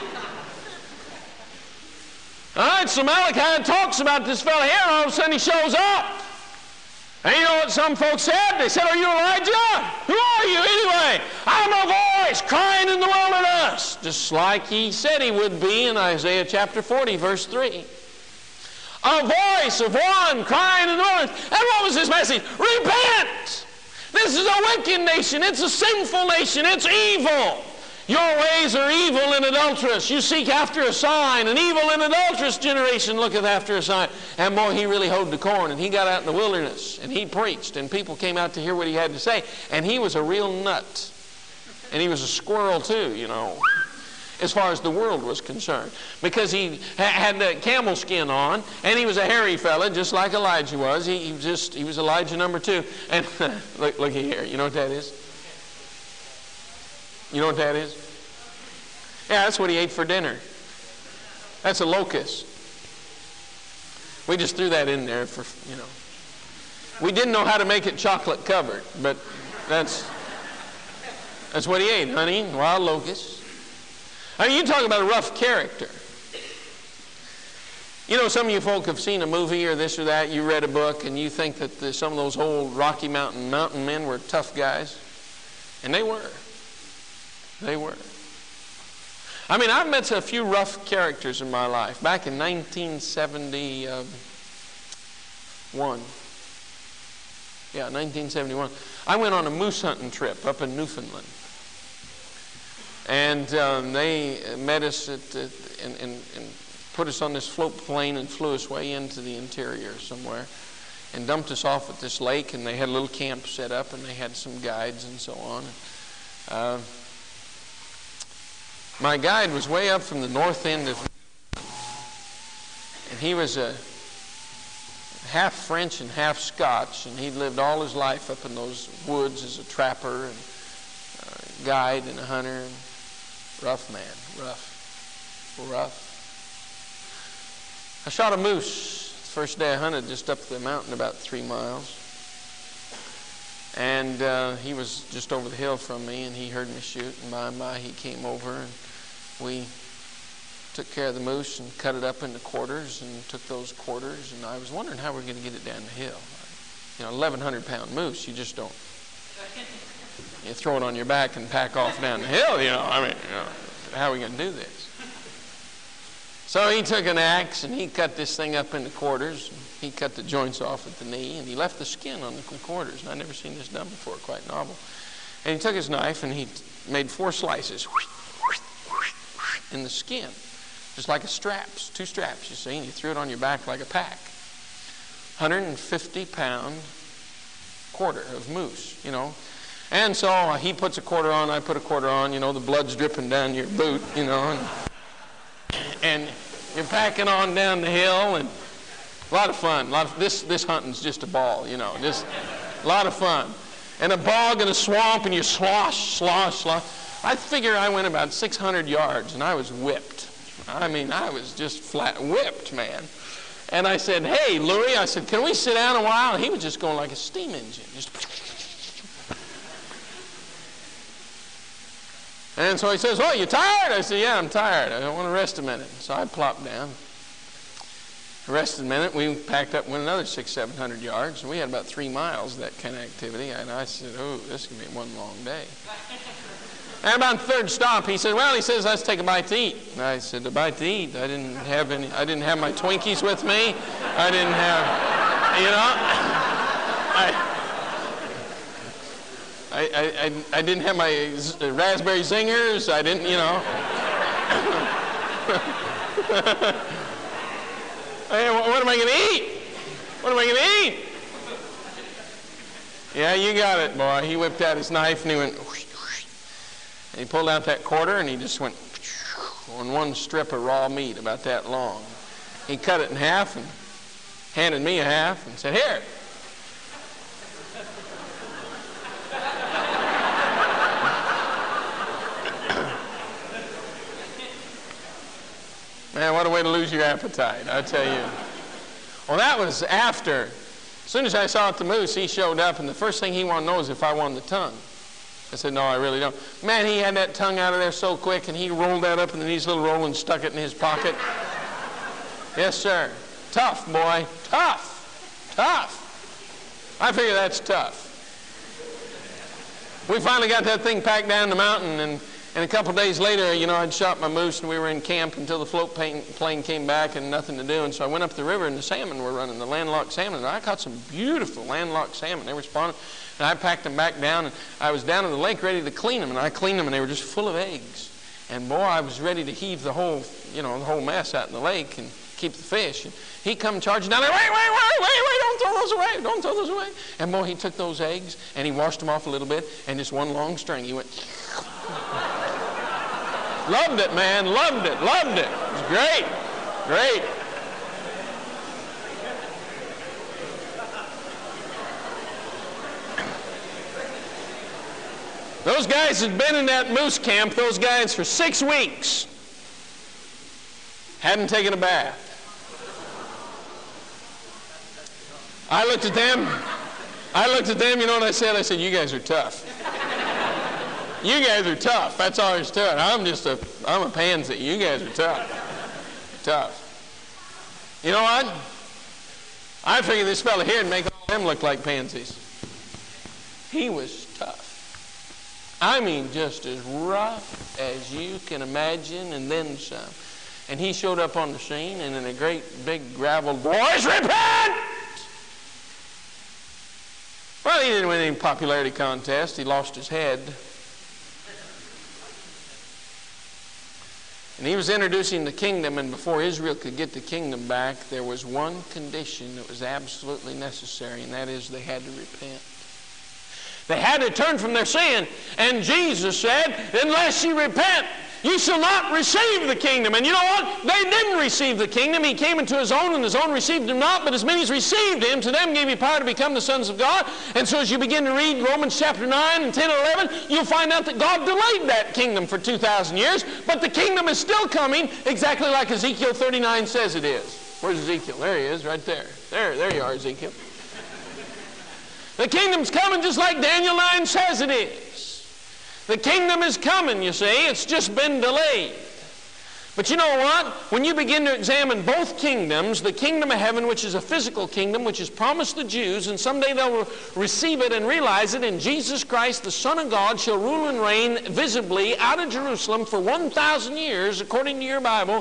Speaker 1: All right, so Malachi talks about this fellow here, and all of a sudden he shows up. And you know what some folks said? They said, are you Elijah? Who are you anyway? I'm a voice crying in the wilderness. Just like he said he would be in Isaiah chapter forty, verse three. A voice of one crying in the wilderness. And what was his message? Repent! This is a wicked nation. It's a sinful nation. It's evil. Your ways are evil and adulterous. You seek after a sign. An evil and adulterous generation looketh after a sign. And boy, he really hoed the corn. And he got out in the wilderness. And he preached. And people came out to hear what he had to say. And he was a real nut. And he was a squirrel too, you know, as far as the world was concerned. Because he had the camel skin on, and he was a hairy fella, just like Elijah was. He, he was just, he was Elijah number two. And look, looky here. You know what that is? You know what that is? Yeah, that's what he ate for dinner. That's a locust. We just threw that in there for, you know. We didn't know how to make it chocolate covered, but that's, that's what he ate, honey, wild locusts. I mean, you talk about a rough character. You know, some of you folk have seen a movie or this or that. You read a book, and you think that the, some of those old Rocky Mountain mountain men were tough guys. And they were. They were. I mean, I've met a few rough characters in my life. Back in nineteen seventy-one. Yeah, nineteen seventy-one. I went on a moose hunting trip up in Newfoundland. And um, they met us at, uh, and, and, and put us on this float plane and flew us way into the interior somewhere and dumped us off at this lake, and they had a little camp set up, and they had some guides and so on. Uh, my guide was way up from the north end of, and he was a half French and half Scotch, and he'd lived all his life up in those woods as a trapper and a guide and a hunter. And rough man, rough, rough. I shot a moose the first day I hunted just up the mountain about three miles. And uh, he was just over the hill from me, and he heard me shoot, and by and by he came over, and we took care of the moose and cut it up into quarters and took those quarters, and I was wondering how we were going to get it down the hill. You know, eleven hundred pound moose, you just don't, you throw it on your back and pack off down the hill, you know. I mean, you know, how are we going to do this? So he took an axe and he cut this thing up into quarters. He cut the joints off at the knee, and he left the skin on the quarters. And I'd never seen this done before, quite novel. And he took his knife and he made four slices. in the skin, just like a straps, two straps, you see, and you threw it on your back like a pack. one hundred fifty pound quarter of moose, you know. And so uh, he puts a quarter on, I put a quarter on, you know, the blood's dripping down your boot, you know, and, and you're packing on down the hill, and a lot of fun. A lot of, this, this hunting's just a ball, you know, just a lot of fun. And a bog and a swamp, and you slosh, slosh, slosh. I figure I went about six hundred yards, and I was whipped. I mean, I was just flat whipped, man. And I said, hey, Louis, I said, can we sit down a while? And he was just going like a steam engine. Just and so he says, oh, you tired? I said, yeah, I'm tired. I want to rest a minute. So I plopped down. Rested a minute. We packed up, went another six, seven hundred yards, and we had about three miles of that kind of activity. And I said, oh, this is going to be one long day. And about the third stop, he said, well, he says, let's take a bite to eat. And I said, a bite to eat? I didn't have any, I didn't have my Twinkies with me. I didn't have, you know, I, I, I, I didn't have my z raspberry zingers. I didn't, you know. Hey, what am I going to eat? What am I going to eat? Yeah, you got it, boy. He whipped out his knife and he went, whoosh, whoosh. And he pulled out that quarter and he just went on one strip of raw meat about that long. He cut it in half and handed me a half and said, here. Man, what a way to lose your appetite, I tell you. Well, that was after. As soon as I saw the moose, he showed up, and the first thing he wanted to know is if I wanted the tongue. I said, no, I really don't. Man, he had that tongue out of there so quick, and he rolled that up into these little roll and stuck it in his pocket. Yes, sir. Tough, boy. Tough. Tough. I figure that's tough. We finally got that thing packed down the mountain, and And a couple days later, you know, I'd shot my moose, and we were in camp until the float plane came back and nothing to do. And so I went up the river, and the salmon were running, the landlocked salmon. And I caught some beautiful landlocked salmon. They were spawning. And I packed them back down, and I was down in the lake ready to clean them. And I cleaned them, and they were just full of eggs. And boy, I was ready to heave the whole, you know, the whole mess out in the lake and keep the fish. And he come charging down there, wait, wait, wait, wait, wait, don't throw those away, don't throw those away. And boy, he took those eggs, and he washed them off a little bit, and just one long string, he went... Loved it, man. Loved it. Loved it. It was great. Great. Those guys had been in that moose camp, those guys, for six weeks. Hadn't taken a bath. I looked at them. I looked at them, you know what I said? I said, you guys are tough. You guys are tough. That's all there's to it. I'm just a, I'm a pansy. You guys are tough. Tough. You know what? I figured this fella here would make all them look like pansies. He was tough. I mean, just as rough as you can imagine, and then some. And he showed up on the scene, and in a great big gravel, boys, repent! Well, he didn't win any popularity contest. He lost his head. And he was introducing the kingdom, and before Israel could get the kingdom back, there was one condition that was absolutely necessary, and that is they had to repent. They had to turn from their sin, and Jesus said, unless you repent, you shall not receive the kingdom. And you know what? They didn't receive the kingdom. He came into his own, and his own received him not. But as many as received him, to them gave he power to become the sons of God. And so as you begin to read Romans chapter nine and ten and eleven, you'll find out that God delayed that kingdom for two thousand years. But the kingdom is still coming, exactly like Ezekiel thirty-nine says it is. Where's Ezekiel? There he is, right there. There, there you are, Ezekiel. The kingdom's coming just like Daniel nine says it is. The kingdom is coming, you see. It's just been delayed. But you know what? When you begin to examine both kingdoms, the kingdom of heaven, which is a physical kingdom, which is promised the Jews, and someday they'll receive it and realize it, and Jesus Christ, the Son of God, shall rule and reign visibly out of Jerusalem for one thousand years, according to your Bible,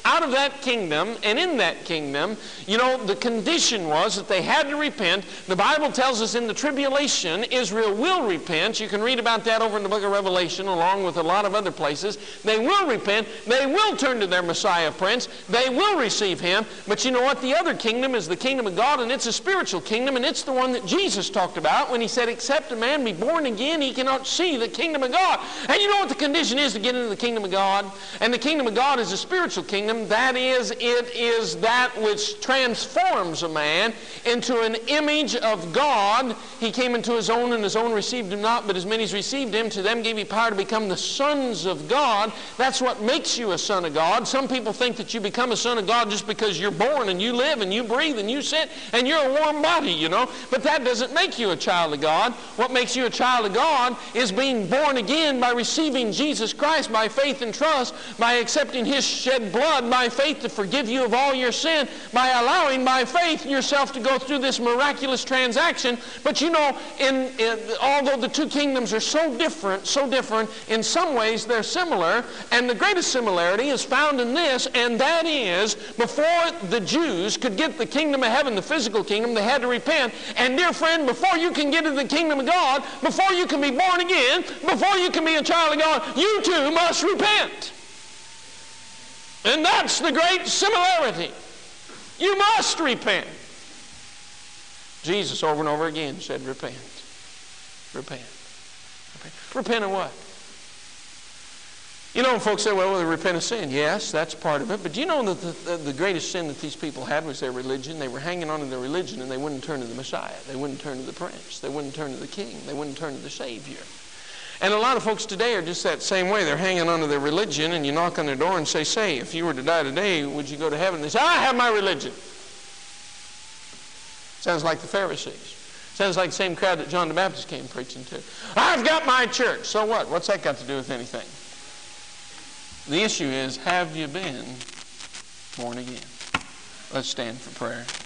Speaker 1: out of that kingdom, and in that kingdom, you know, the condition was that they had to repent. The Bible tells us in the tribulation, Israel will repent. You can read about that over in the book of Revelation, along with a lot of other places. They will repent. They will turn to their Messiah Prince. They will receive Him. But you know what? The other kingdom is the kingdom of God, and it's a spiritual kingdom, and it's the one that Jesus talked about when He said, except a man be born again, he cannot see the kingdom of God. And you know what the condition is to get into the kingdom of God? And the kingdom of God is a spiritual kingdom. That is, it is that which transforms a man into an image of God. He came into His own, and His own received Him not, but as many as received Him, to them gave He power to become the sons of God. That's what makes you a son of God. Some people think that you become a son of God just because you're born and you live and you breathe and you sit and you're a warm body, you know. But that doesn't make you a child of God. What makes you a child of God is being born again by receiving Jesus Christ by faith and trust, by accepting His shed blood, by faith to forgive you of all your sin, by allowing by faith yourself to go through this miraculous transaction. But you know, in, in although the two kingdoms are so different, so different, in some ways they're similar, and the greatest similarity is found in this, and that is, before the Jews could get the kingdom of heaven, the physical kingdom, they had to repent. And dear friend, before you can get into the kingdom of God, before you can be born again, before you can be a child of God, you too must repent. And that's the great similarity. You must repent. Jesus over and over again said, repent. Repent. Repent. Repent of what? You know, folks say, well, they repent of sin. Yes, that's part of it. But do you know that the, the, the greatest sin that these people had was their religion? They were hanging on to their religion, and they wouldn't turn to the Messiah. They wouldn't turn to the Prince. They wouldn't turn to the King. They wouldn't turn to the Savior. And a lot of folks today are just that same way. They're hanging on to their religion, and you knock on their door and say, say, if you were to die today, would you go to heaven? And they say, I have my religion. Sounds like the Pharisees. Sounds like the same crowd that John the Baptist came preaching to. I've got my church. So what? What's that got to do with anything? The issue is, have you been born again? Let's stand for prayer.